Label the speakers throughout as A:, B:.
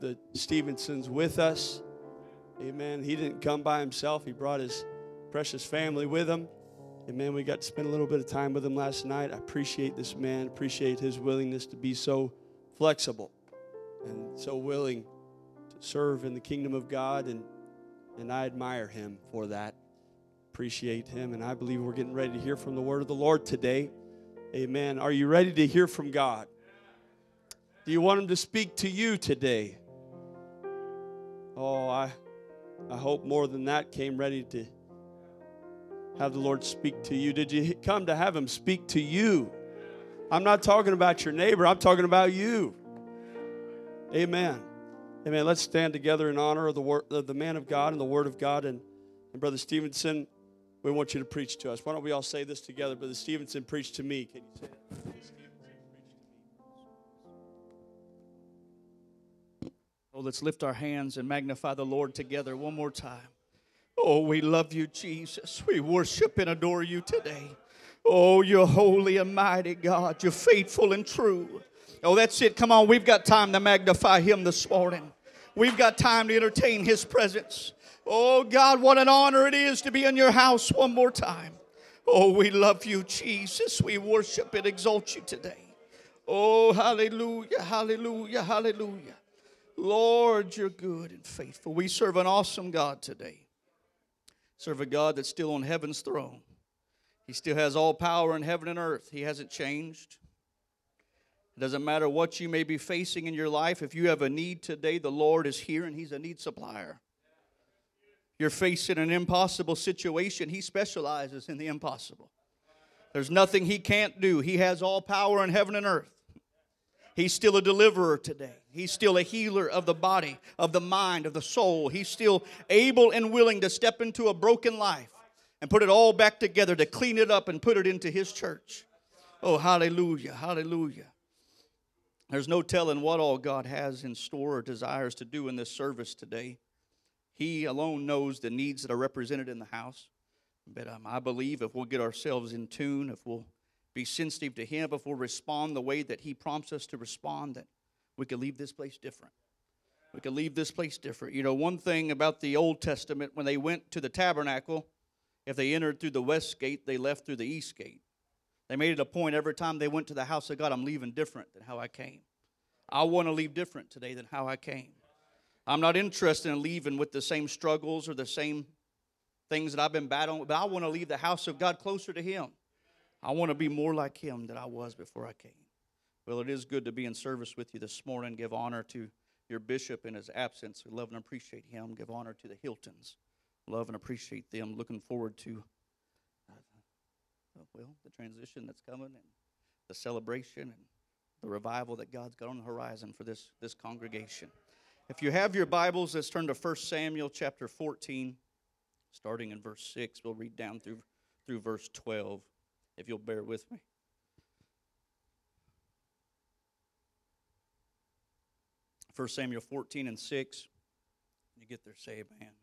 A: the Stevensons with us. Amen. He didn't come by himself. He brought his precious family with him. Amen. We got to spend a little bit of time with him last night. I appreciate this man, appreciate his willingness to be so flexible and so willing to serve in the kingdom of God, and I admire him for that. Appreciate him, and I believe we're getting ready to hear from the word of the Lord today. Amen. Are you ready to hear from God? Do you want him to speak to you today? Oh, I hope more than that came ready to have the Lord speak to you. Did you come to have him speak to you? I'm not talking about your neighbor. I'm talking about you. Amen. Amen. Let's stand together in honor of the word, of the man of God and the word of God. And Brother Stevenson, we want you to preach to us. Why don't we all say this together? Brother Stevenson, preach to me. Can you say it? Brother Stevenson, preach to me.
B: Oh, let's lift our hands and magnify the Lord together one more time. Oh, we love you, Jesus. We worship and adore you today. Oh, you're holy and mighty, God. You're faithful and true. Oh, that's it. Come on, we've got time to magnify him this morning. We've got time to entertain his presence. Oh, God, what an honor it is to be in your house one more time. Oh, we love you, Jesus. We worship and exalt you today. Oh, hallelujah, hallelujah, hallelujah. Lord, you're good and faithful. We serve an awesome God today. Serve a God that's still on heaven's throne. He still has all power in heaven and earth. He hasn't changed. It doesn't matter what you may be facing in your life. If you have a need today, the Lord is here and he's a need supplier. You're facing an impossible situation. He specializes in the impossible. There's nothing he can't do. He has all power in heaven and earth. He's still a deliverer today. He's still a healer of the body, of the mind, of the soul. He's still able and willing to step into a broken life and put it all back together, to clean it up and put it into his church. Oh, hallelujah, hallelujah. There's no telling what all God has in store or desires to do in this service today. He alone knows the needs that are represented in the house. But I believe if we'll get ourselves in tune, if we'll be sensitive to him, if we'll respond the way that he prompts us to respond, that we can leave this place different. We can leave this place different. You know, one thing about the Old Testament, when they went to the tabernacle, if they entered through the west gate, they left through the east gate. They made it a point every time they went to the house of God, I'm leaving different than how I came. I want to leave different today than how I came. I'm not interested in leaving with the same struggles or the same things that I've been battling with, but I want to leave the house of God closer to him. I want to be more like him than I was before I came. Well, it is good to be in service with you this morning. Give honor to your bishop in his absence. We love and appreciate him. Give honor to the Hiltons. Love and appreciate them. Looking forward to, the transition that's coming and the celebration and the revival that God's got on the horizon for this congregation. If you have your Bibles, let's turn to 1 Samuel chapter 14, starting in verse 6. We'll read down through verse 12, if you'll bear with me. 1 Samuel 14 and 6. When you get there, say amen.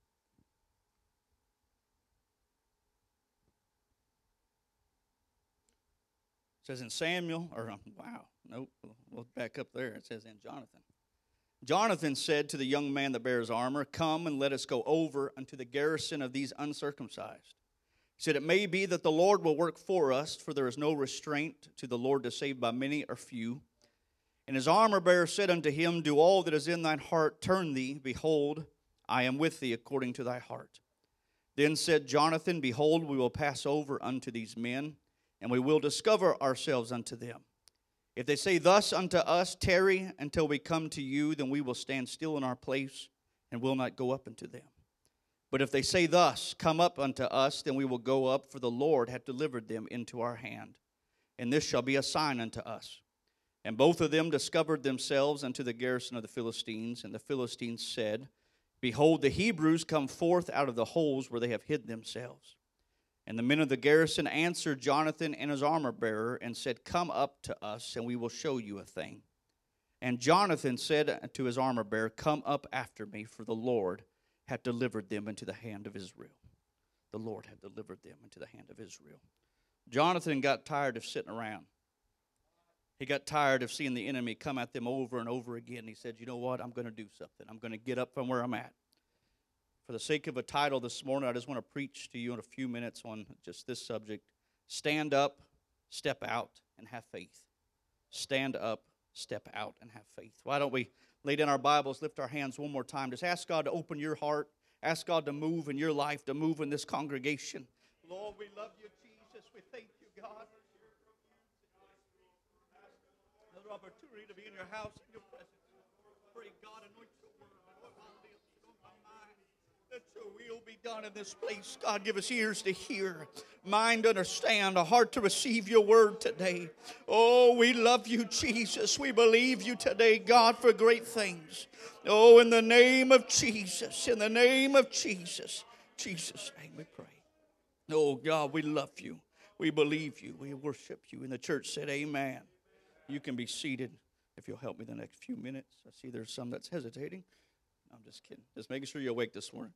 B: It says in Samuel, we'll back up there. It says in Jonathan. Jonathan said to the young man that bears armor, "Come and let us go over unto the garrison of these uncircumcised." He said, "It may be that the Lord will work for us, for there is no restraint to the Lord to save by many or few." And his armor-bearer said unto him, "Do all that is in thine heart, turn thee, behold, I am with thee according to thy heart." Then said Jonathan, "Behold, we will pass over unto these men, and we will discover ourselves unto them. If they say thus unto us, Tarry until we come to you, then we will stand still in our place, and will not go up unto them. But if they say thus, Come up unto us, then we will go up, for the Lord hath delivered them into our hand. And this shall be a sign unto us." And both of them discovered themselves unto the garrison of the Philistines. And the Philistines said, "Behold, the Hebrews come forth out of the holes where they have hid themselves." And the men of the garrison answered Jonathan and his armor-bearer, and said, "Come up to us, and we will show you a thing." And Jonathan said to his armor-bearer, "Come up after me, for the Lord hath delivered them into the hand of Israel." The Lord hath delivered them into the hand of Israel. Jonathan got tired of sitting around. He got tired of seeing the enemy come at them over and over again. He said, you know what? I'm going to do something. I'm going to get up from where I'm at. For the sake of a title this morning, I just want to preach to you in a few minutes on just this subject. Stand up, step out, and have faith. Stand up, step out, and have faith. Why don't we lay down our Bibles, lift our hands one more time. Just ask God to open your heart. Ask God to move in your life, to move in this congregation. Lord, we love you, Jesus. We thank you, God. Another opportunity to be in your house, in your presence. Pray, God, anoint your word. Anoint my lips, anoint my mind. Let your will be done in this place. God, give us ears to hear, mind to understand, a heart to receive your word today. Oh, we love you, Jesus. We believe you today, God, for great things. Oh, in the name of Jesus, in the name of Jesus. Jesus' name we pray. Oh, God, we love you. We believe you. We worship you. And the church said, amen. You can be seated if you'll help me the next few minutes. I see there's some that's hesitating. I'm just kidding. Just making sure you're awake this morning.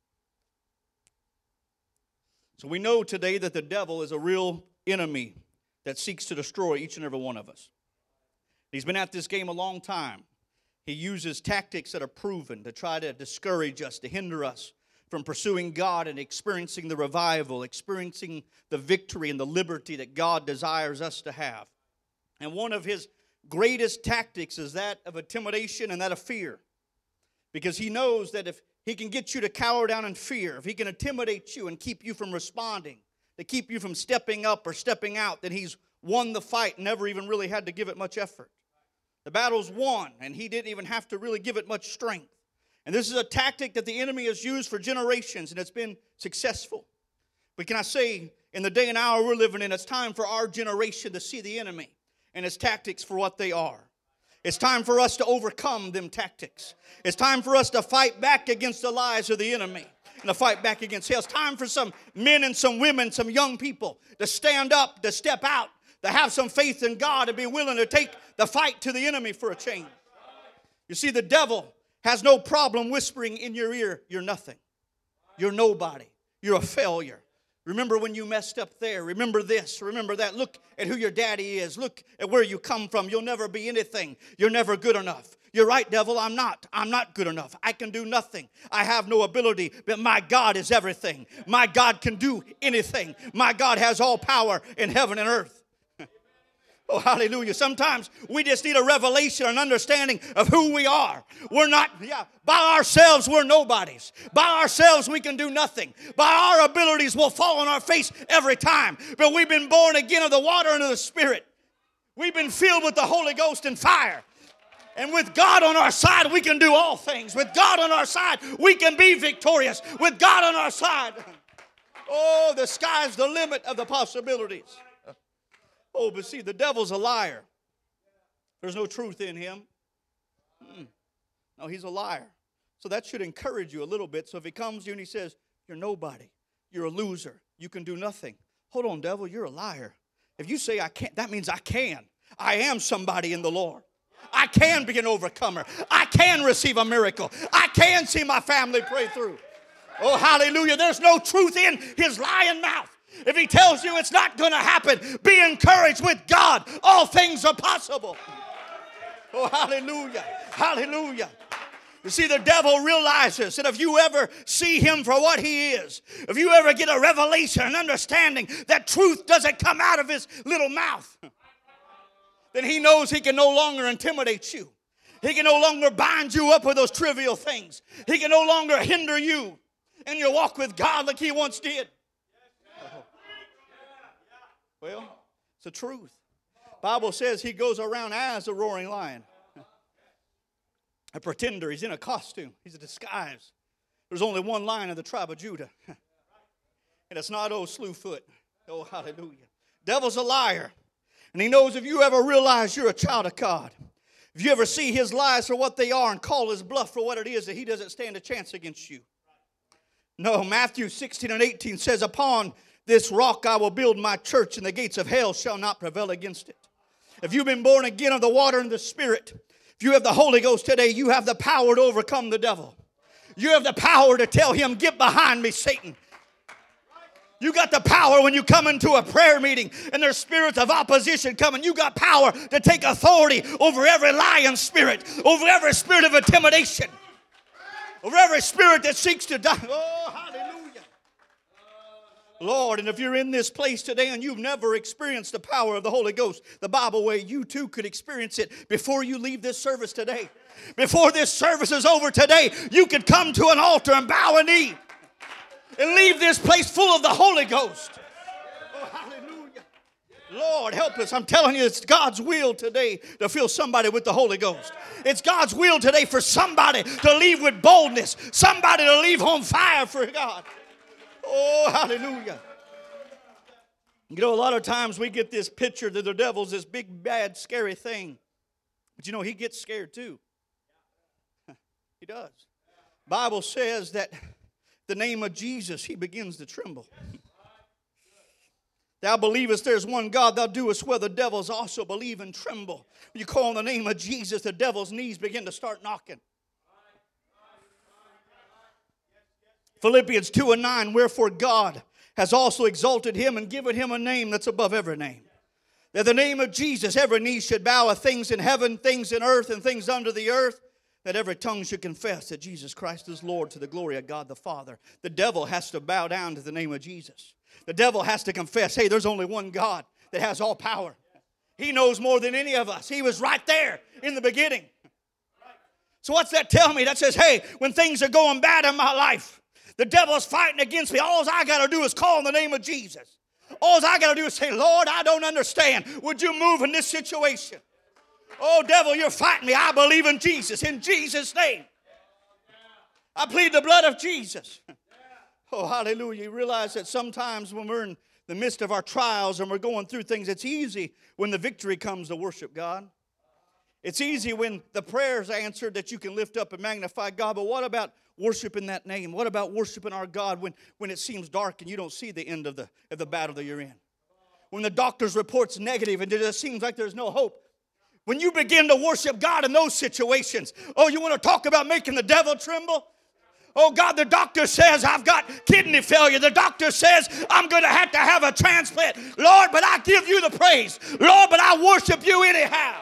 B: So we know today that the devil is a real enemy that seeks to destroy each and every one of us. He's been at this game a long time. He uses tactics that are proven to try to discourage us, to hinder us from pursuing God and experiencing the revival, experiencing the victory and the liberty that God desires us to have. And one of his greatest tactics is that of intimidation and that of fear. Because he knows that if he can get you to cower down in fear, if he can intimidate you and keep you from responding, to keep you from stepping up or stepping out, then he's won the fight, never even really had to give it much effort. The battle's won, and he didn't even have to really give it much strength. And this is a tactic that the enemy has used for generations, and it's been successful. But can I say, in the day and hour we're living in, it's time for our generation to see the enemy and his tactics for what they are. It's time for us to overcome them tactics. It's time for us to fight back against the lies of the enemy and to fight back against hell. It's time for some men and some women, some young people to stand up, to step out, to have some faith in God and be willing to take the fight to the enemy for a change. You see, the devil has no problem whispering in your ear, you're nothing. You're nobody. You're a failure. Remember when you messed up there. Remember this. Remember that. Look at who your daddy is. Look at where you come from. You'll never be anything. You're never good enough. You're right, devil. I'm not. I'm not good enough. I can do nothing. I have no ability, but my God is everything. My God can do anything. My God has all power in heaven and earth. Oh, hallelujah. Sometimes we just need a revelation, an understanding of who we are. We're not, by ourselves, we're nobodies. By ourselves, we can do nothing. By our abilities, we'll fall on our face every time. But we've been born again of the water and of the Spirit. We've been filled with the Holy Ghost and fire. And with God on our side, we can do all things. With God on our side, we can be victorious. With God on our side, oh, the sky's the limit of the possibilities. Oh, but see, the devil's a liar. There's no truth in him. No, he's a liar. So that should encourage you a little bit. So if he comes to you and he says, you're nobody, you're a loser, you can do nothing. Hold on, devil, you're a liar. If you say I can't, that means I can. I am somebody in the Lord. I can be an overcomer. I can receive a miracle. I can see my family pray through. Oh, hallelujah. There's no truth in his lying mouth. If he tells you it's not going to happen, be encouraged. With God, all things are possible. Oh, hallelujah. Hallelujah. You see, the devil realizes that if you ever see him for what he is, if you ever get a revelation, an understanding that truth doesn't come out of his little mouth, then he knows he can no longer intimidate you. He can no longer bind you up with those trivial things. He can no longer hinder you in your walk with God like he once did. Well, it's the truth. Bible says he goes around as a roaring lion. A pretender. He's in a costume. He's a disguise. There's only one lion of the tribe of Judah. And it's not old Slewfoot. Oh, hallelujah. Devil's a liar. And he knows if you ever realize you're a child of God, if you ever see his lies for what they are and call his bluff for what it is, that he doesn't stand a chance against you. No, Matthew 16 and 18 says, upon this rock I will build my church, and the gates of hell shall not prevail against it. If you've been born again of the water and the Spirit, if you have the Holy Ghost today, you have the power to overcome the devil. You have the power to tell him, get behind me, Satan. You got the power when you come into a prayer meeting and there's spirits of opposition coming. You got power to take authority over every lying spirit, over every spirit of intimidation, over every spirit that seeks to die. Oh, hallelujah. Lord, and if you're in this place today and you've never experienced the power of the Holy Ghost, the Bible way you too could experience it before you leave this service today. Before this service is over today, you could come to an altar and bow a knee and leave this place full of the Holy Ghost. Oh, hallelujah. Lord, help us. I'm telling you, it's God's will today to fill somebody with the Holy Ghost. It's God's will today for somebody to leave with boldness, somebody to leave on fire for God. Oh, hallelujah. You know, a lot of times we get this picture that the devil's this big, bad, scary thing. But you know, he gets scared too. He does. Bible says that the name of Jesus, he begins to tremble. Thou believest there's one God, thou doest well. The devils also believe and tremble. When you call on the name of Jesus, the devil's knees begin to start knocking. Philippians 2:9, wherefore God has also exalted him and given him a name that's above every name. That the name of Jesus, every knee should bow of things in heaven, things in earth, and things under the earth. That every tongue should confess that Jesus Christ is Lord to the glory of God the Father. The devil has to bow down to the name of Jesus. The devil has to confess, hey, there's only one God that has all power. He knows more than any of us. He was right there in the beginning. So what's that tell me? That says, hey, when things are going bad in my life, the devil's fighting against me. All I got to do is call on the name of Jesus. All I got to do is say, Lord, I don't understand. Would you move in this situation? Oh, devil, you're fighting me. I believe in Jesus. In Jesus' name. I plead the blood of Jesus. Oh, hallelujah. You realize that sometimes when we're in the midst of our trials and we're going through things, it's easy when the victory comes to worship God. It's easy when the prayer's answered that you can lift up and magnify God. But what about worshiping that name? What about worshiping our God when it seems dark and you don't see the end of the battle that you're in? When the doctor's report's negative and it just seems like there's no hope. When you begin to worship God in those situations, oh, you want to talk about making the devil tremble? Oh, God, the doctor says I've got kidney failure. The doctor says I'm going to have a transplant. Lord, but I give you the praise. Lord, but I worship you anyhow.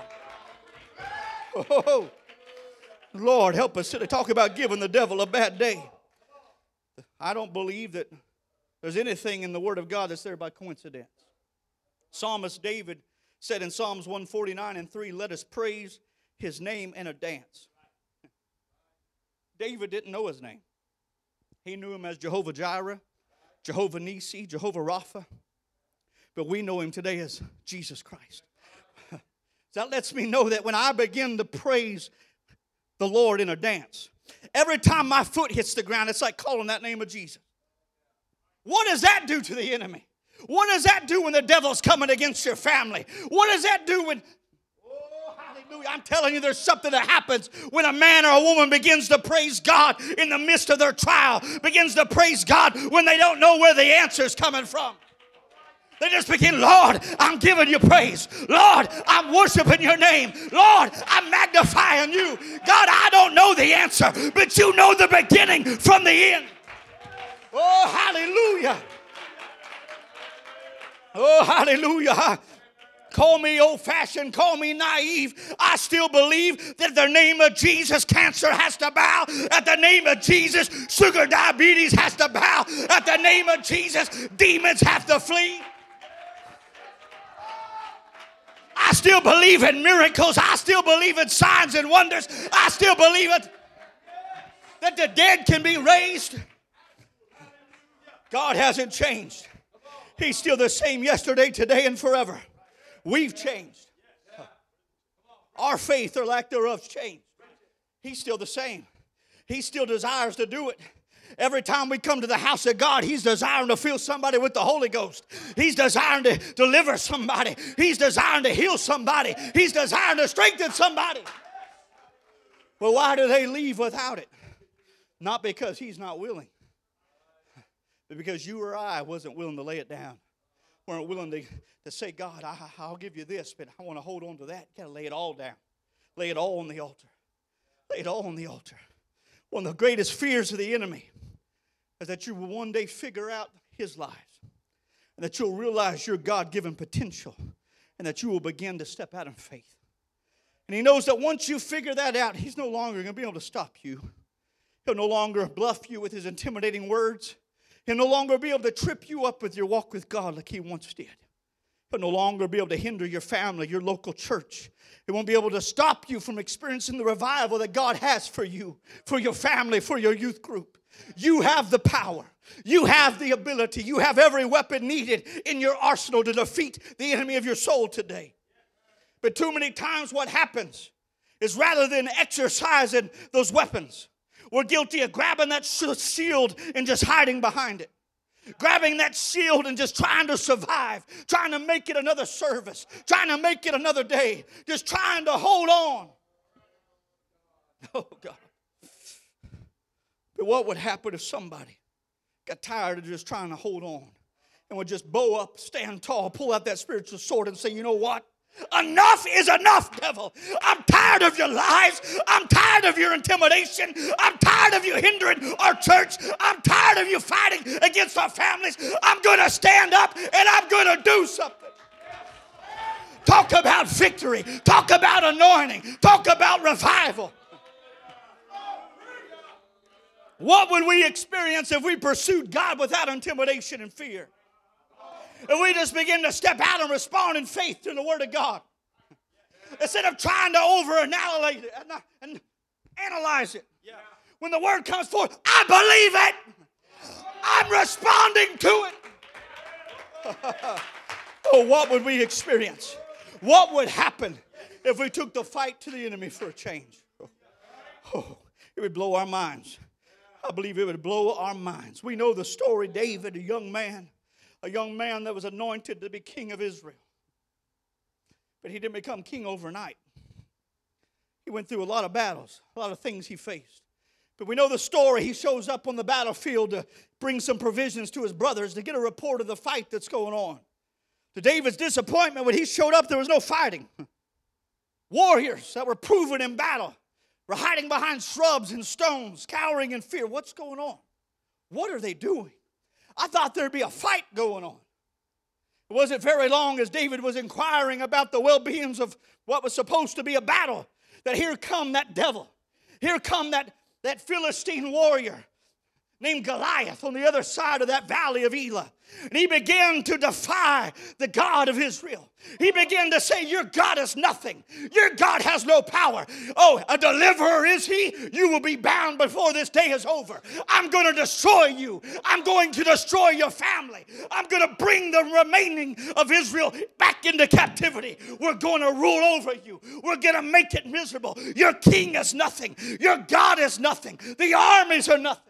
B: Oh, Lord, help us to talk about giving the devil a bad day. I don't believe that there's anything in the Word of God that's there by coincidence. Psalmist David said in Psalms 149:3, let us praise his name in a dance. David didn't know his name. He knew him as Jehovah Jireh, Jehovah Nisi, Jehovah Rapha. But we know him today as Jesus Christ. That lets me know that when I begin to praise the Lord in a dance, every time my foot hits the ground, it's like calling that name of Jesus. What does that do to the enemy? What does that do when the devil's coming against your family? What does that do when... Oh, hallelujah. I'm telling you, there's something that happens when a man or a woman begins to praise God in the midst of their trial, begins to praise God when they don't know where the answer's coming from. They just begin, Lord, I'm giving you praise. Lord, I'm worshiping your name. Lord, I'm magnifying you. God, I don't know the answer, but you know the beginning from the end. Oh, hallelujah. Oh, hallelujah. Call me old-fashioned, call me naive. I still believe that the name of Jesus, cancer has to bow. At the name of Jesus, sugar diabetes has to bow. At the name of Jesus, demons have to flee. I still believe in miracles. I still believe in signs and wonders. I still believe it that the dead can be raised. God hasn't changed. He's still the same yesterday, today, and forever. We've changed. Our faith or lack thereof changed. He's still the same. He still desires to do it. Every time we come to the house of God, He's desiring to fill somebody with the Holy Ghost. He's desiring to deliver somebody. He's desiring to heal somebody. He's desiring to strengthen somebody. Well, why do they leave without it? Not because He's not willing, but because you or I wasn't willing to lay it down. Weren't willing to say, God, I'll give you this, but I want to hold on to that. You got to lay it all down. Lay it all on the altar. Lay it all on the altar. One of the greatest fears of the enemy is that you will one day figure out his lives. And that you'll realize your God-given potential. And that you will begin to step out in faith. And he knows that once you figure that out, he's no longer going to be able to stop you. He'll no longer bluff you with his intimidating words. He'll no longer be able to trip you up with your walk with God like he once did. He'll no longer be able to hinder your family, your local church. He won't be able to stop you from experiencing the revival that God has for you, for your family, for your youth group. You have the power. You have the ability. You have every weapon needed in your arsenal to defeat the enemy of your soul today. But too many times what happens is rather than exercising those weapons, we're guilty of grabbing that shield and just hiding behind it. Grabbing that shield and just trying to survive. Trying to make it another service. Trying to make it another day. Just trying to hold on. Oh, God. But what would happen if somebody got tired of just trying to hold on and would just bow up, stand tall, pull out that spiritual sword and say, you know what? Enough is enough, devil. I'm tired of your lies. I'm tired of your intimidation. I'm tired of you hindering our church. I'm tired of you fighting against our families. I'm going to stand up and I'm going to do something. Talk about victory. Talk about anointing. Talk about revival. What would we experience if we pursued God without intimidation and fear? And we just begin to step out and respond in faith to the Word of God. Instead of trying to over-analyze it and analyze it. When the Word comes forth, I believe it. I'm responding to it. Oh, what would we experience? What would happen if we took the fight to the enemy for a change? Oh, it would blow our minds. I believe it would blow our minds. We know the story, David, a young man that was anointed to be king of Israel. But he didn't become king overnight. He went through a lot of battles, a lot of things he faced. But we know the story. He shows up on the battlefield to bring some provisions to his brothers to get a report of the fight that's going on. To David's disappointment, when he showed up, there was no fighting. Warriors that were proven in battle were hiding behind shrubs and stones, cowering in fear. What's going on? What are they doing? I thought there'd be a fight going on. It wasn't very long as David was inquiring about the well-beings of what was supposed to be a battle, that here come that devil. Here come that Philistine warrior named Goliath on the other side of that valley of Elah. And he began to defy the God of Israel. He began to say, your God is nothing. Your God has no power. Oh, a deliverer is he? You will be bound before this day is over. I'm going to destroy you. I'm going to destroy your family. I'm going to bring the remaining of Israel back into captivity. We're going to rule over you. We're going to make it miserable. Your king is nothing. Your God is nothing. The armies are nothing.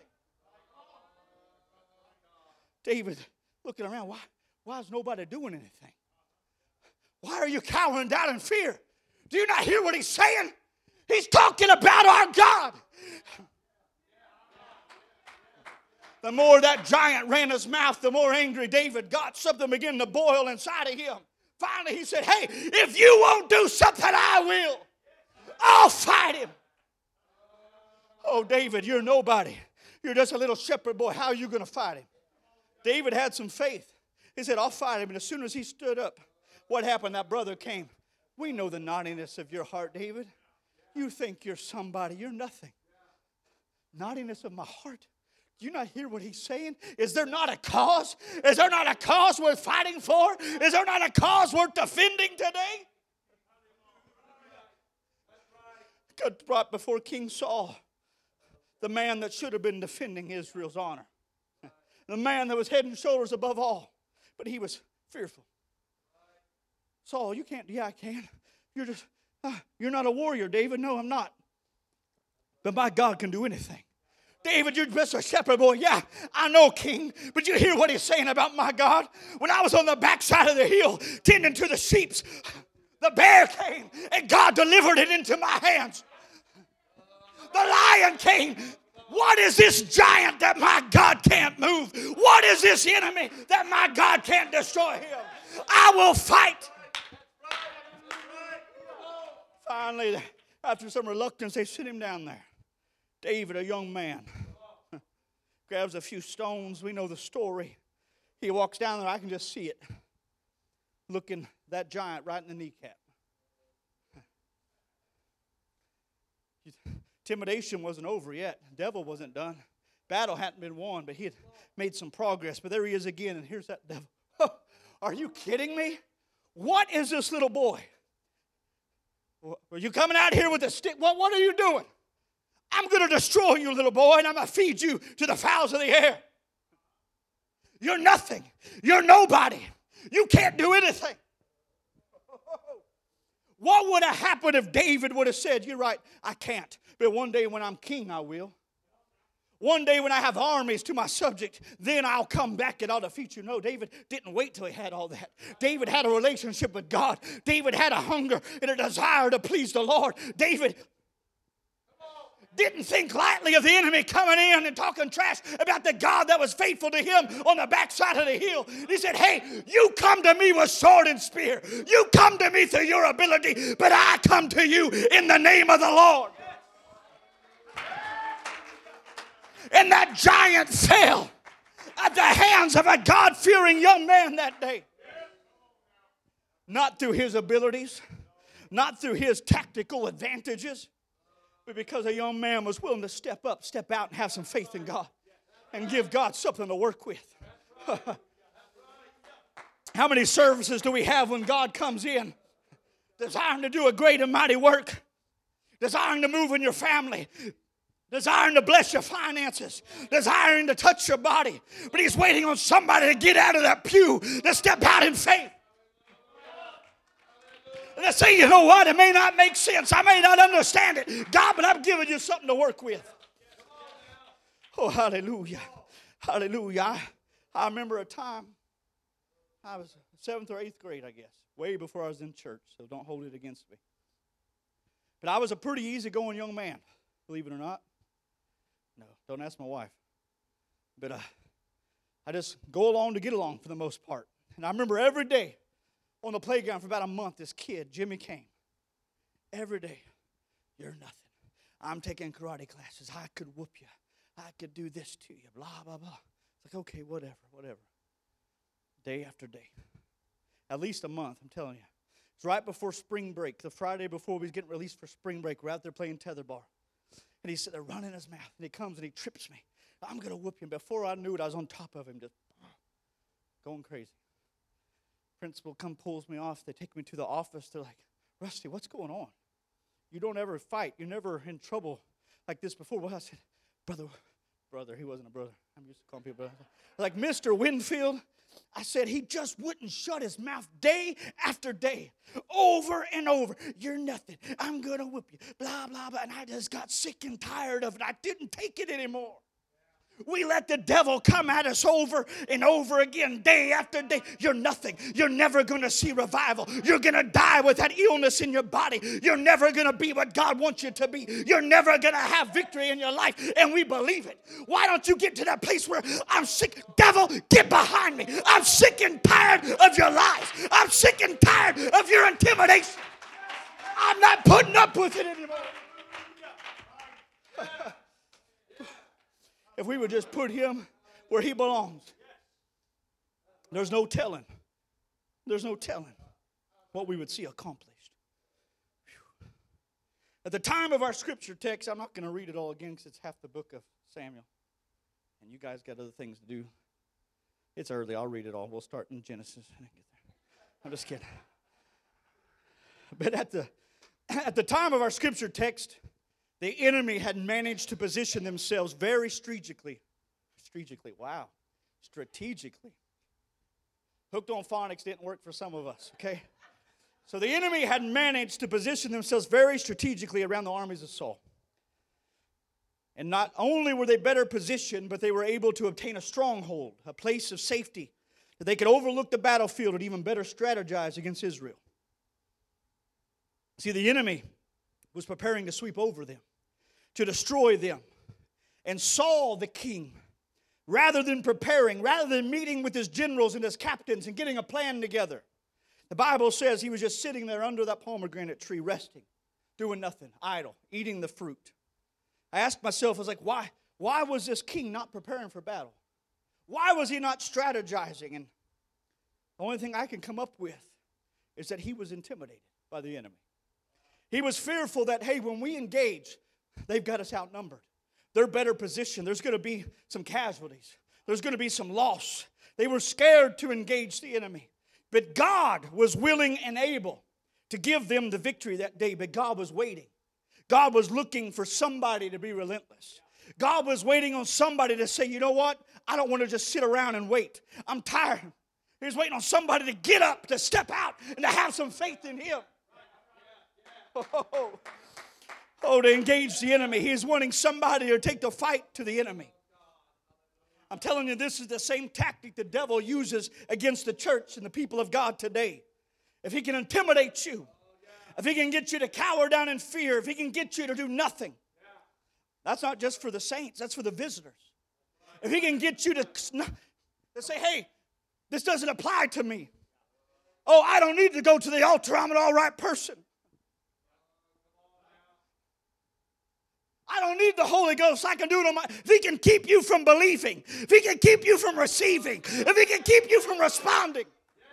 B: David looking around, why is nobody doing anything? Why are you cowering down in fear? Do you not hear what he's saying? He's talking about our God. The more that giant ran his mouth, the more angry David got. Something began to boil inside of him. Finally, he said, hey, if you won't do something, I will. I'll fight him. Oh, David, you're nobody. You're just a little shepherd boy. How are you going to fight him? David had some faith. He said, I'll fight him. And as soon as he stood up, what happened? That brother came. We know the naughtiness of your heart, David. You think you're somebody. You're nothing. Naughtiness of my heart. Do you not hear what he's saying? Is there not a cause? Is there not a cause worth fighting for? Is there not a cause worth defending today? God brought before King Saul the man that should have been defending Israel's honor. The man that was head and shoulders above all. But he was fearful. Saul, you can't. Yeah, I can. You're not a warrior, David. No, I'm not. But my God can do anything. David, you're just a shepherd boy. Yeah, I know, King. But you hear what he's saying about my God? When I was on the backside of the hill tending to the sheep, the bear came and God delivered it into my hands. The lion came. What is this giant that my God can't move? What is this enemy that my God can't destroy him? I will fight. Finally, after some reluctance, they sit him down there. David, a young man, grabs a few stones. We know the story. He walks down there, I can just see it. Looking that giant right in the kneecap. Intimidation wasn't over yet. The devil wasn't done. Battle hadn't been won, but he had made some progress. But there he is again, and here's that devil. Are you kidding me? What is this little boy? Are you coming out here with a stick? What are you doing? I'm going to destroy you, little boy, and I'm going to feed you to the fowls of the air. You're nothing. You're nobody. You can't do anything. What would have happened if David would have said, you're right, I can't. But one day when I'm king, I will. One day when I have armies to my subject, then I'll come back and I'll defeat you. No, David didn't wait till he had all that. David had a relationship with God. David had a hunger and a desire to please the Lord. David didn't think lightly of the enemy coming in and talking trash about the God that was faithful to him on the backside of the hill. He said, hey, you come to me with sword and spear. You come to me through your ability, but I come to you in the name of the Lord. And that giant fell at the hands of a God-fearing young man that day. Not through his abilities, not through his tactical advantages, but because a young man was willing to step up, step out, and have some faith in God and give God something to work with. How many services do we have when God comes in, desiring to do a great and mighty work, desiring to move in your family, desiring to bless your finances, desiring to touch your body, but he's waiting on somebody to get out of that pew, to step out in faith. And I say, you know what? It may not make sense. I may not understand it. God, but I'm giving you something to work with. Oh, hallelujah. Hallelujah. I remember a time, I was 7th or 8th grade, I guess, way before I was in church, so don't hold it against me. But I was a pretty easygoing young man, believe it or not. No, don't ask my wife. But I just go along to get along for the most part. And I remember every day, on the playground for about a month, this kid, Jimmy, came. Every day, you're nothing. I'm taking karate classes. I could whoop you. I could do this to you, blah, blah, blah. It's like, okay, whatever. Day after day. At least a month, I'm telling you. It's right before spring break, the Friday before we was getting released for spring break. We're out there playing tetherball. And he's sitting there running his mouth. And he comes and he trips me. I'm going to whoop him. Before I knew it, I was on top of him, just going crazy. Principal pulls me off. They take me to the office. They're like, Rusty, what's going on? You don't ever fight. You're never in trouble like this before. Well, I said, brother, he wasn't a brother. I'm used to calling people brother. Like Mr. Winfield, I said, he just wouldn't shut his mouth day after day, over and over. You're nothing. I'm going to whoop you, blah, blah, blah. And I just got sick and tired of it. I didn't take it anymore. We let the devil come at us over and over again, day after day. You're nothing. You're never going to see revival. You're going to die with that illness in your body. You're never going to be what God wants you to be. You're never going to have victory in your life, and we believe it. Why don't you get to that place where I'm sick? Devil, get behind me. I'm sick and tired of your lies. I'm sick and tired of your intimidation. I'm not putting up with it anymore. If we would just put him where he belongs, there's no telling what we would see accomplished. Whew. At the time of our scripture text, I'm not going to read it all again because it's half the book of Samuel. And you guys got other things to do. It's early. I'll read it all. We'll start in Genesis. I'm just kidding. But at the time of our scripture text, the enemy had managed to position themselves very strategically. Strategically. Hooked on phonics didn't work for some of us, okay? So the enemy had managed to position themselves very strategically around the armies of Saul. And not only were they better positioned, but they were able to obtain a stronghold, a place of safety, that they could overlook the battlefield and even better strategize against Israel. See, the enemy was preparing to sweep over them, to destroy them. And Saul, the king, rather than meeting with his generals and his captains and getting a plan together, the Bible says he was just sitting there under that pomegranate tree, resting, doing nothing, idle, eating the fruit. I asked myself, I was like, why was this king not preparing for battle? Why was he not strategizing? And the only thing I can come up with is that he was intimidated by the enemy. He was fearful that, hey, when we engage, they've got us outnumbered. They're better positioned. There's going to be some casualties. There's going to be some loss. They were scared to engage the enemy. But God was willing and able to give them the victory that day. But God was waiting. God was looking for somebody to be relentless. God was waiting on somebody to say, you know what? I don't want to just sit around and wait. I'm tired. He was waiting on somebody to get up, to step out, and to have some faith in Him. Oh, to engage the enemy. He's wanting somebody to take the fight to the enemy. I'm telling you, this is the same tactic the devil uses against the church and the people of God today. If he can intimidate you, if he can get you to cower down in fear, if he can get you to do nothing, that's not just for the saints, that's for the visitors. If he can get you to say, hey, this doesn't apply to me. Oh, I don't need to go to the altar, I'm an all right person. I don't need the Holy Ghost. I can do it on my... If he can keep you from believing, if he can keep you from receiving, if he can keep you from responding,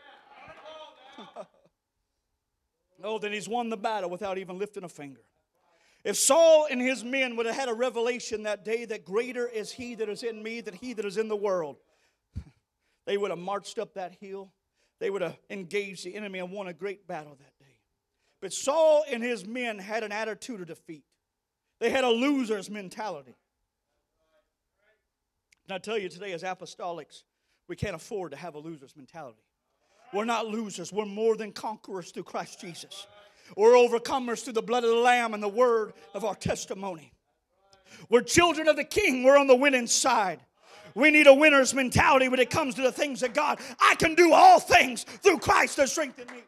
B: oh, then he's won the battle without even lifting a finger. If Saul and his men would have had a revelation that day that greater is he that is in me than he that is in the world, they would have marched up that hill. They would have engaged the enemy and won a great battle that day. But Saul and his men had an attitude of defeat. They had a loser's mentality. And I tell you today, as apostolics, we can't afford to have a loser's mentality. We're not losers. We're more than conquerors through Christ Jesus. We're overcomers through the blood of the Lamb and the word of our testimony. We're children of the King. We're on the winning side. We need a winner's mentality when it comes to the things of God. I can do all things through Christ that strengthens me.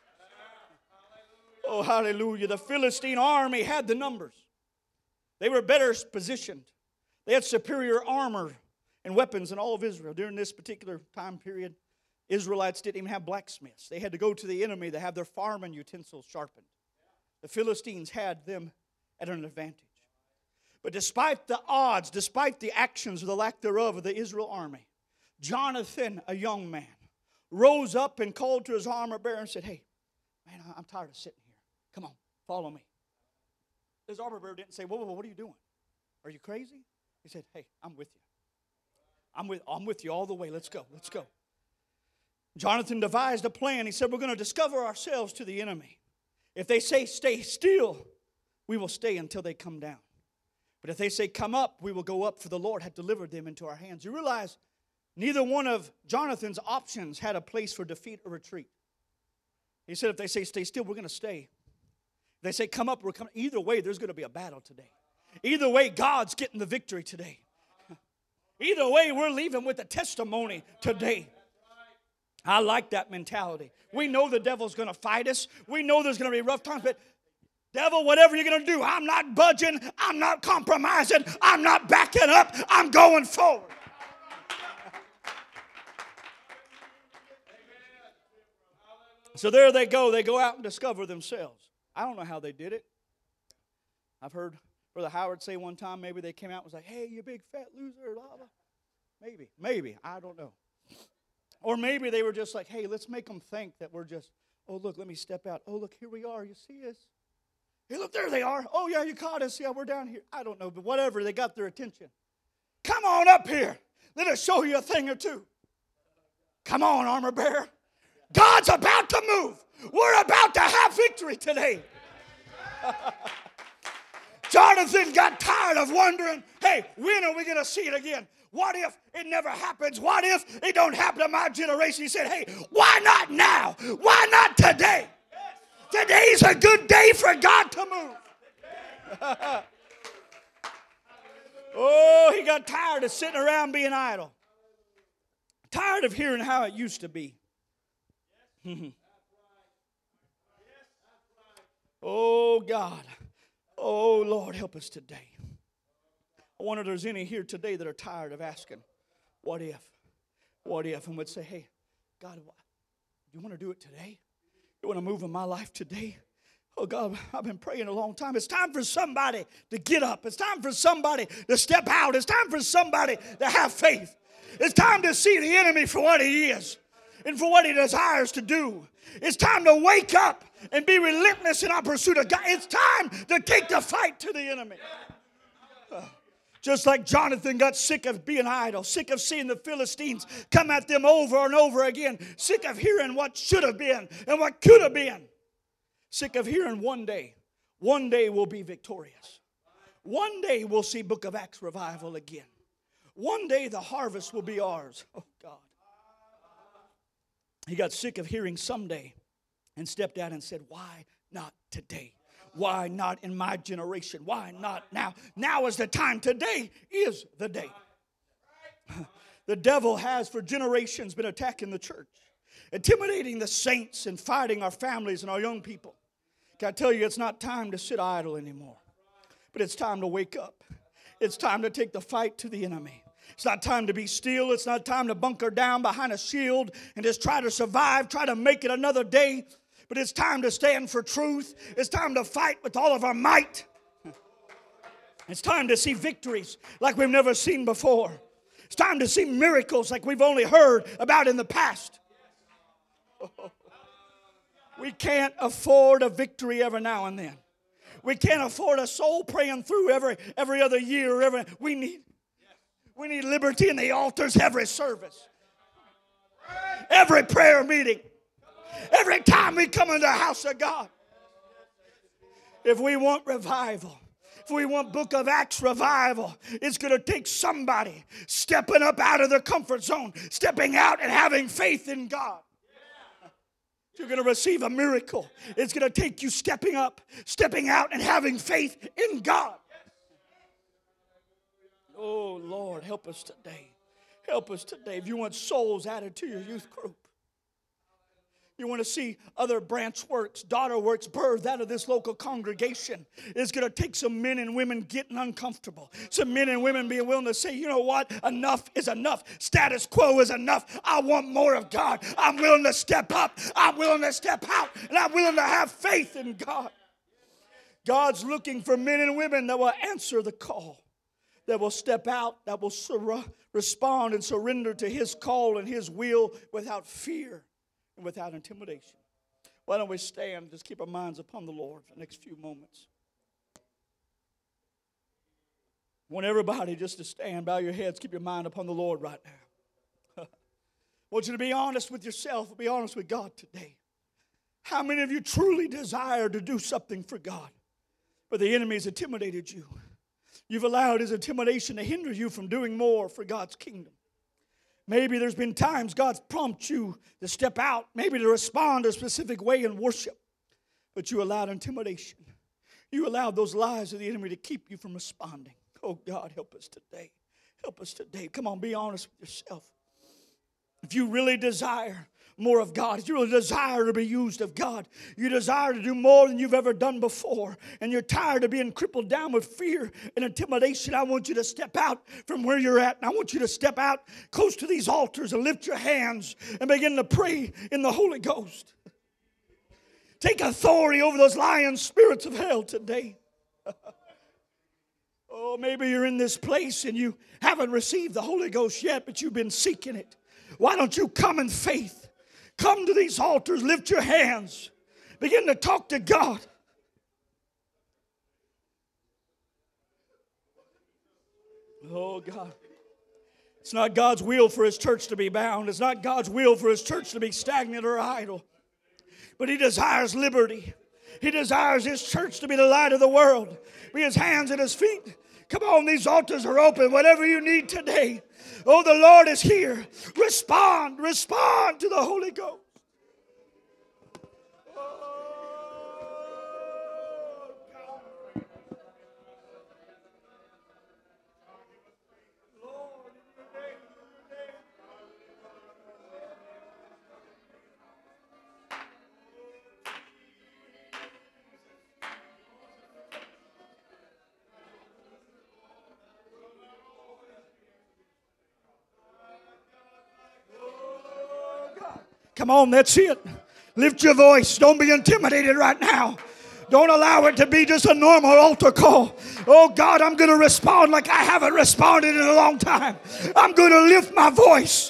B: Oh, hallelujah. The Philistine army had the numbers. They were better positioned. They had superior armor and weapons than all of Israel. During this particular time period, Israelites didn't even have blacksmiths. They had to go to the enemy to have their farming utensils sharpened. The Philistines had them at an advantage. But despite the odds, despite the actions or the lack thereof of the Israel army, Jonathan, a young man, rose up and called to his armor bearer and said, hey, man, I'm tired of sitting here. Come on, follow me. His armor bearer didn't say, whoa, what are you doing? Are you crazy? He said, hey, I'm with you. I'm with you all the way. Let's go. Jonathan devised a plan. He said, we're going to discover ourselves to the enemy. If they say stay still, we will stay until they come down. But if they say come up, we will go up, for the Lord had delivered them into our hands. You realize neither one of Jonathan's options had a place for defeat or retreat. He said if they say stay still, we're going to stay. They say, come up, we're coming. Either way, there's going to be a battle today. Either way, God's getting the victory today. Either way, we're leaving with a testimony today. I like that mentality. We know the devil's going to fight us. We know there's going to be rough times, but devil, whatever you're going to do, I'm not budging. I'm not compromising. I'm not backing up. I'm going forward. So there they go. They go out and discover themselves. I don't know how they did it. I've heard Brother Howard say one time, maybe they came out and was like, hey, you big fat loser, blah, blah. Maybe, I don't know. Or maybe they were just like, hey, let's make them think that we're just, oh, look, let me step out. Oh, look, here we are. You see us? Hey, look, there they are. Oh, yeah, you caught us. Yeah, we're down here. I don't know, but whatever, they got their attention. Come on up here. Let us show you a thing or two. Come on, armor bearer. God's about to move. We're about to have victory today. Jonathan got tired of wondering, hey, when are we going to see it again? What if it never happens? What if it don't happen to my generation? He said, hey, why not now? Why not today? Today's a good day for God to move. Oh, he got tired of sitting around being idle. Tired of hearing how it used to be. Oh, God. Oh, Lord, help us today. I wonder if there's any here today that are tired of asking, what if? What if? And would say, hey, God, do you want to do it today? You want to move in my life today? Oh, God, I've been praying a long time. It's time for somebody to get up. It's time for somebody to step out. It's time for somebody to have faith. It's time to see the enemy for what he is and for what he desires to do. It's time to wake up and be relentless in our pursuit of God. It's time to take the fight to the enemy. Just like Jonathan got sick of being idle, sick of seeing the Philistines come at them over and over again, sick of hearing what should have been and what could have been, sick of hearing one day we'll be victorious. One day we'll see Book of Acts revival again. One day the harvest will be ours. Oh, God. He got sick of hearing someday and stepped out and said, why not today? Why not in my generation? Why not now? Now is the time. Today is the day. The devil has for generations been attacking the church, intimidating the saints and fighting our families and our young people. Can I tell you, it's not time to sit idle anymore, but it's time to wake up. It's time to take the fight to the enemy. It's not time to be still. It's not time to bunker down behind a shield and just try to survive, try to make it another day. But it's time to stand for truth. It's time to fight with all of our might. It's time to see victories like we've never seen before. It's time to see miracles like we've only heard about in the past. We can't afford a victory every now and then. We can't afford a soul praying through every other year. We need liberty in the altars every service. Every prayer meeting. Every time we come into the house of God. If we want revival, if we want Book of Acts revival, it's going to take somebody stepping up out of their comfort zone, stepping out and having faith in God. You're going to receive a miracle. It's going to take you stepping up, stepping out and having faith in God. Oh, Lord, help us today. Help us today. If you want souls added to your youth group, you want to see other branch works, daughter works birthed out of this local congregation. It's going to take some men and women getting uncomfortable. Some men and women being willing to say, you know what? Enough is enough. Status quo is enough. I want more of God. I'm willing to step up. I'm willing to step out. And I'm willing to have faith in God. God's looking for men and women that will answer the call, that will step out, that will respond and surrender to His call and His will without fear and without intimidation. Why don't we stand and just keep our minds upon the Lord for the next few moments. I want everybody just to stand, bow your heads, keep your mind upon the Lord right now. I want you to be honest with yourself, be honest with God today. How many of you truly desire to do something for God, but the enemy has intimidated you? You've allowed his intimidation to hinder you from doing more for God's kingdom. Maybe there's been times God's prompted you to step out, maybe to respond a specific way in worship, but you allowed intimidation. You allowed those lies of the enemy to keep you from responding. Oh, God, help us today. Help us today. Come on, be honest with yourself. If you really desire more of God, if you really desire to be used of God, you desire to do more than you've ever done before, and you're tired of being crippled down with fear and intimidation, I want you to step out from where you're at, and I want you to step out close to these altars and lift your hands and begin to pray in the Holy Ghost. Take authority over those lying spirits of hell today. Oh, maybe you're in this place and you haven't received the Holy Ghost yet, but you've been seeking it. Why don't you come in faith? Come to these altars, lift your hands, begin to talk to God. Oh, God. It's not God's will for His church to be bound. It's not God's will for His church to be stagnant or idle. But He desires liberty. He desires His church to be the light of the world, be His hands and His feet. Come on, these altars are open. Whatever you need today. Oh, the Lord is here. Respond to the Holy Ghost. Come on, that's it. Lift your voice. Don't be intimidated right now. Don't allow it to be just a normal altar call. Oh God, I'm going to respond like I haven't responded in a long time. I'm going to lift my voice.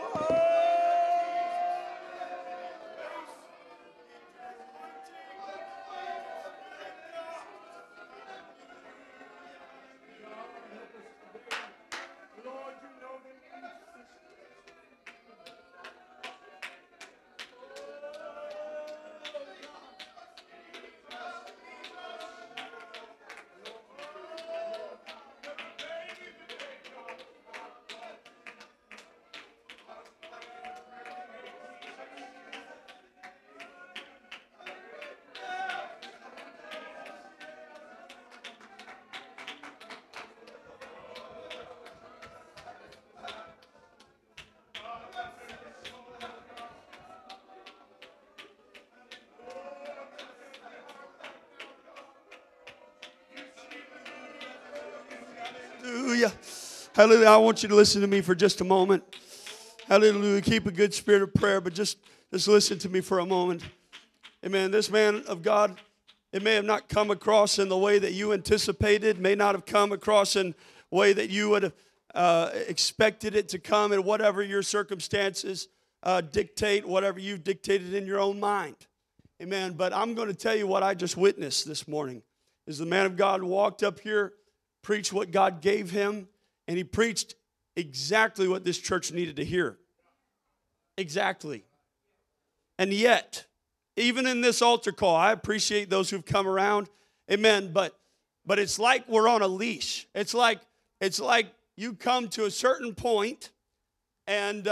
A: Hallelujah. Hallelujah. I want you to listen to me for just a moment. Hallelujah. Keep a good spirit of prayer, but just listen to me for a moment. Amen. This man of God, it may have not come across in the way that you anticipated, may not have come across in a way that you would have expected it to come, and whatever your circumstances dictate, whatever you've dictated in your own mind. Amen. But I'm going to tell you what I just witnessed this morning. Is the man of God walked up here, preached what God gave him, and he preached exactly what this church needed to hear. Exactly. And yet, even in this altar call, I appreciate those who've come around. Amen. But it's like we're on a leash. It's like you come to a certain point, and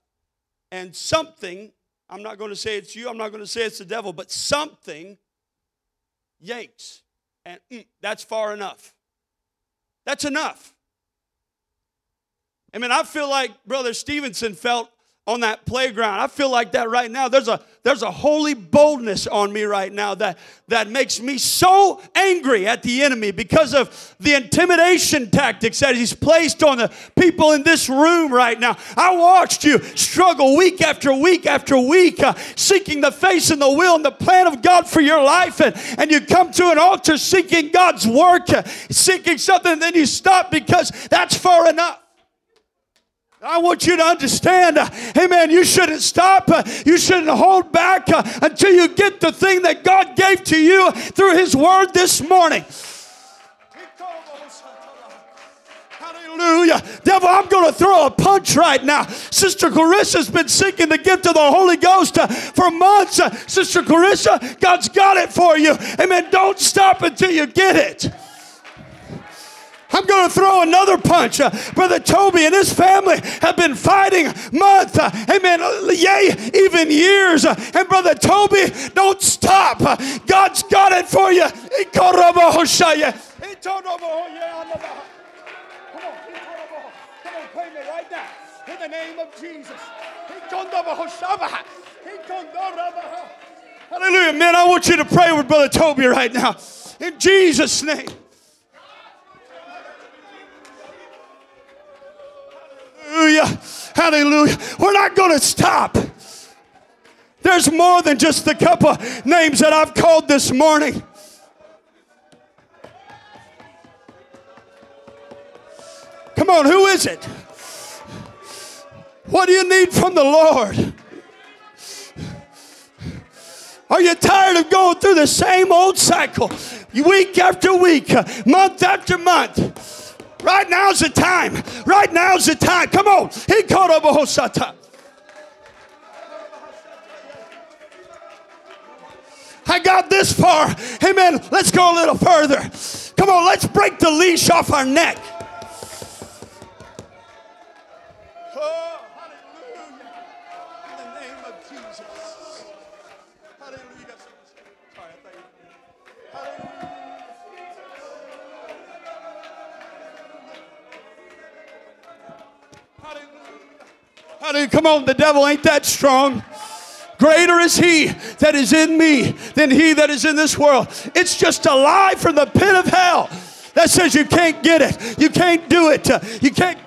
A: something, I'm not going to say it's you, I'm not going to say it's the devil, but something yanks. And that's far enough. That's enough. I mean, I feel like Brother Stevenson felt on that playground. I feel like that right now. There's a holy boldness on me right now that makes me so angry at the enemy because of the intimidation tactics that he's placed on the people in this room right now. I watched you struggle week after week after week, seeking the face and the will and the plan of God for your life, and you come to an altar seeking God's work, seeking something, and then you stop because that's far enough. I want you to understand, amen, you shouldn't stop. You shouldn't hold back until you get the thing that God gave to you through His Word this morning. Hallelujah. Devil, I'm going to throw a punch right now. Sister Clarissa's been seeking the gift of the Holy Ghost for months. Sister Clarissa, God's got it for you. Amen. Don't stop until you get it. I'm going to throw another punch. Brother Toby and his family have been fighting months, amen, yea, even years. And Brother Toby, don't stop. God's got it for you. Come on, pray me right now. In the name of Jesus. Hallelujah. Man, I want you to pray with Brother Toby right now. In Jesus' name. Hallelujah. Hallelujah. We're not going to stop. There's more than just the couple names that I've called this morning. Come on, who is it? What do you need from the Lord? Are you tired of going through the same old cycle, week after week, month after month? Right now's the time. Right now's the time. Come on. I got this far. Amen. Let's go a little further. Come on. Let's break the leash off our neck. Oh, hallelujah. In the name of Jesus. Hallelujah. Sorry, I thought you. Hallelujah. Hallelujah. Come on, the devil ain't that strong. Greater is he that is in me than he that is in this world. It's just a lie from the pit of hell that says you can't get it. You can't do it. You can't.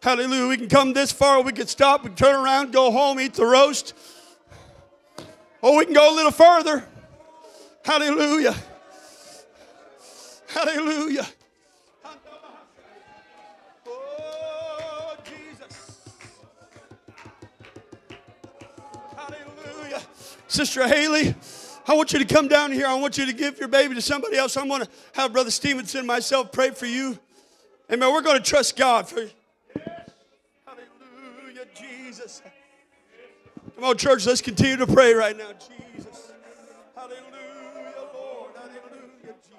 A: Hallelujah. We can come this far. We can stop. We can turn around, go home, eat the roast. Or we can go a little further. Hallelujah. Hallelujah. Oh, Jesus. Hallelujah. Sister Haley, I want you to come down here. I want you to give your baby to somebody else. I'm going to have Brother Stevenson and myself pray for you. Amen. We're going to trust God for you. Hallelujah, Jesus. Come on, church, let's continue to pray right now. Jesus. Hallelujah, Lord. Hallelujah, Jesus.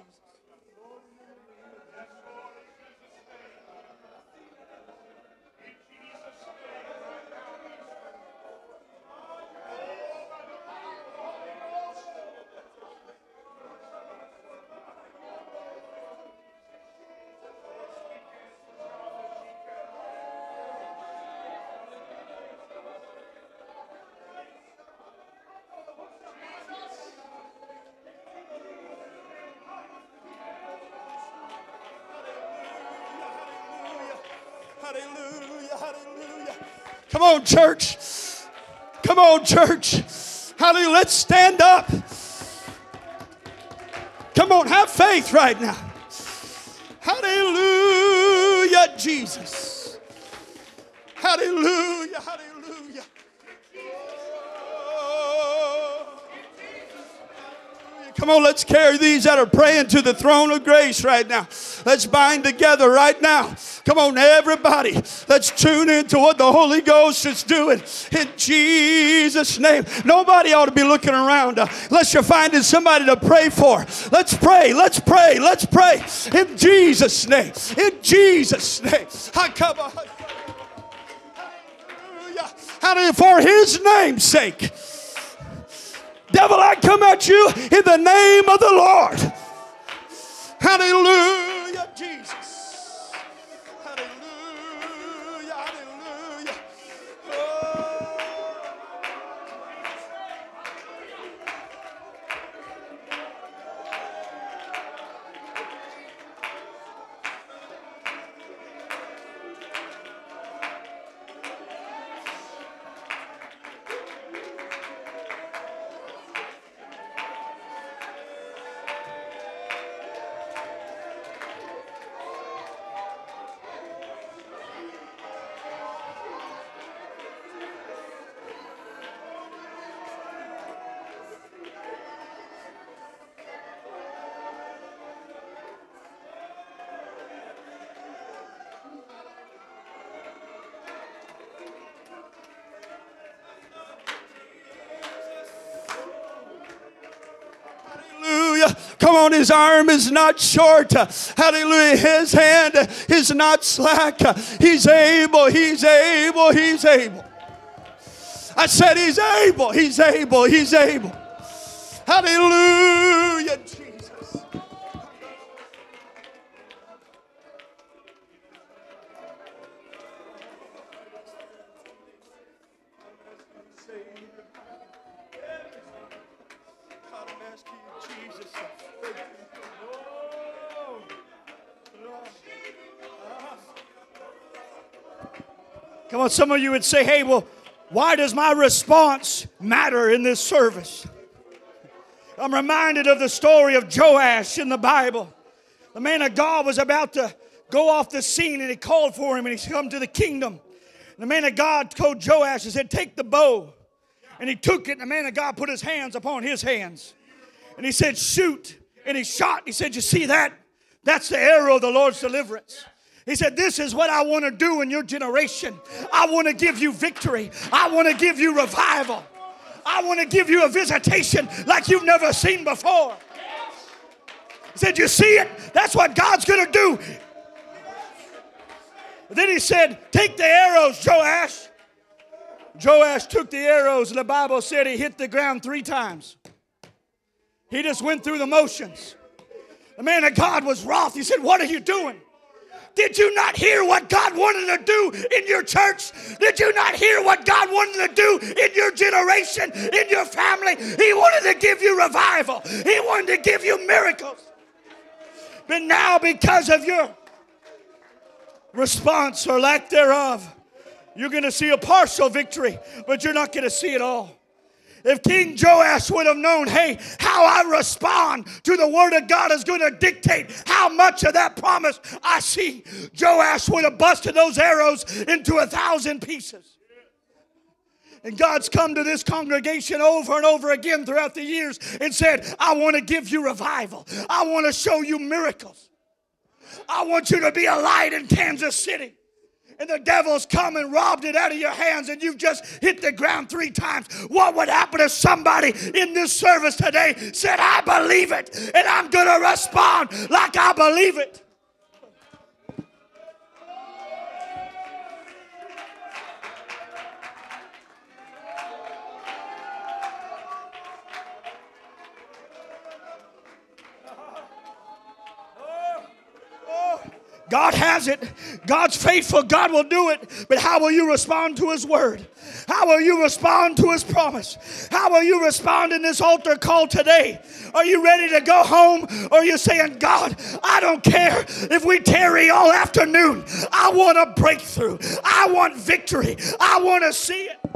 A: Hallelujah, hallelujah. Come on, church. Come on, church. Hallelujah. Let's stand up. Come on, have faith right now. Hallelujah, Jesus. Hallelujah, hallelujah. Oh. Come on, let's carry these that are praying to the throne of grace right now. Let's bind together right now. Come on, everybody. Let's tune into what the Holy Ghost is doing in Jesus' name. Nobody ought to be looking around unless you're finding somebody to pray for. Let's pray. Let's pray. Let's pray in Jesus' name. In Jesus' name. Hallelujah. Hallelujah. For His name's sake. Devil, I come at you in the name of the Lord. Hallelujah, Jesus. Hallelujah, hallelujah. Oh. Come on, His arm is not short. Hallelujah. His hand is not slack. He's able, He's able, He's able. I said He's able, He's able, He's able. Hallelujah, Jesus. Come on, some of you would say, hey, well, why does my response matter in this service? I'm reminded of the story of Joash in the Bible. The man of God was about to go off the scene, and He called for him, and He's come to the kingdom. And the man of God told Joash, He said, take the bow. And he took it, and the man of God put his hands upon his hands. And he said, shoot. And he shot. He said, you see that? That's the arrow of the Lord's deliverance. He said, this is what I want to do in your generation. I want to give you victory. I want to give you revival. I want to give you a visitation like you've never seen before. He said, you see it? That's what God's going to do. Then he said, take the arrows, Joash. Joash took the arrows, and the Bible said he hit the ground 3 times. He just went through the motions. The man of God was wroth. He said, what are you doing? Did you not hear what God wanted to do in your church? Did you not hear what God wanted to do in your generation, in your family? He wanted to give you revival. He wanted to give you miracles. But now because of your
B: response or lack thereof. You're going to see a partial victory, but you're not going to see it all. If King Joash would have known, hey, how I respond to the word of God is going to dictate how much of that promise I see, Joash would have busted those arrows into 1,000 pieces. And God's come to this congregation over and over again throughout the years and said, I want to give you revival. I want to show you miracles. I want you to be a light in Kansas City. And the devil's come and robbed it out of your hands and you've just hit the ground 3 times. What would happen if somebody in this service today said, I believe it, and I'm going to respond like I believe it? God has it. God's faithful. God will do it. But how will you respond to His word? How will you respond to His promise? How will you respond in this altar call today? Are you ready to go home? Or are you saying, God, I don't care if we tarry all afternoon. I want a breakthrough. I want victory. I want to see it.